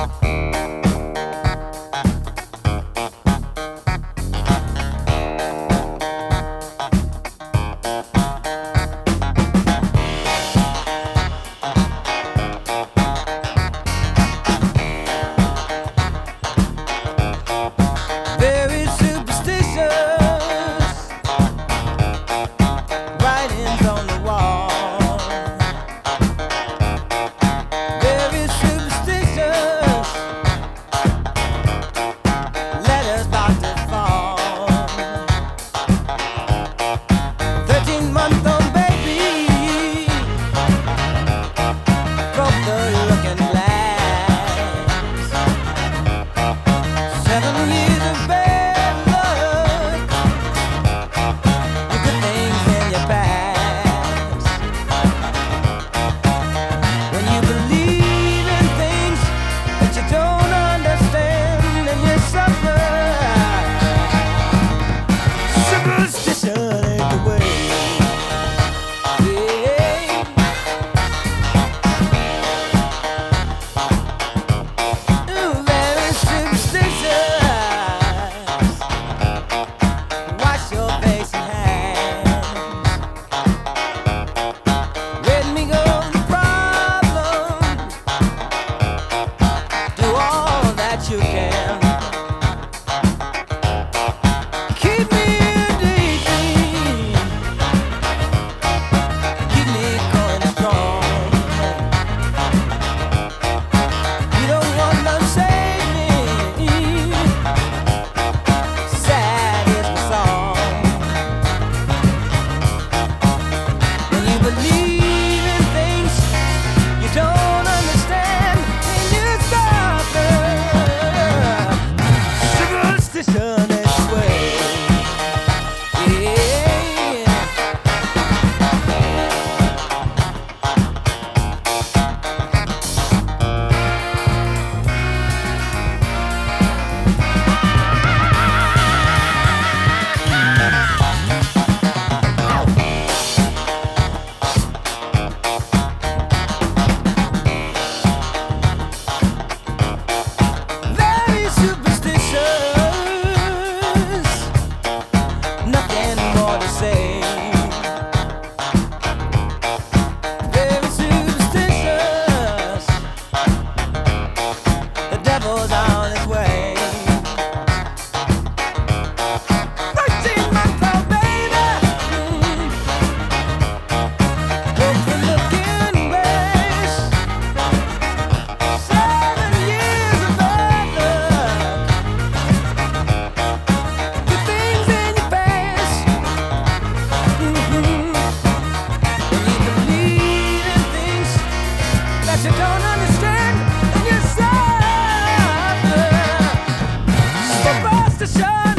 Very superstitious writings on the wall. Very superstitious letters about to fall. 13-month-old baby broke the looking glass. 7 years of bad luck, you put things in your past. When you believe in things that you don't understand, and you suffer. Superstition ain't the way. Yeah. Ooh, very superstitious. Wash your face and hands. Let me go the problems. Do all that you can. Keep me daydream. Keep me going strong. You don't want to save me. Sad is the song. When you believe in things you don't understand, and you suffer. Superstition is the way. Yeah. Very superstitious, nothing more to say. Very superstitious, the devil's on his way. 13-month-old baby, broke the looking glass. 7 years of bad luck, good things in your past. When you believe in things that you don't understand, and you suffer. Superstition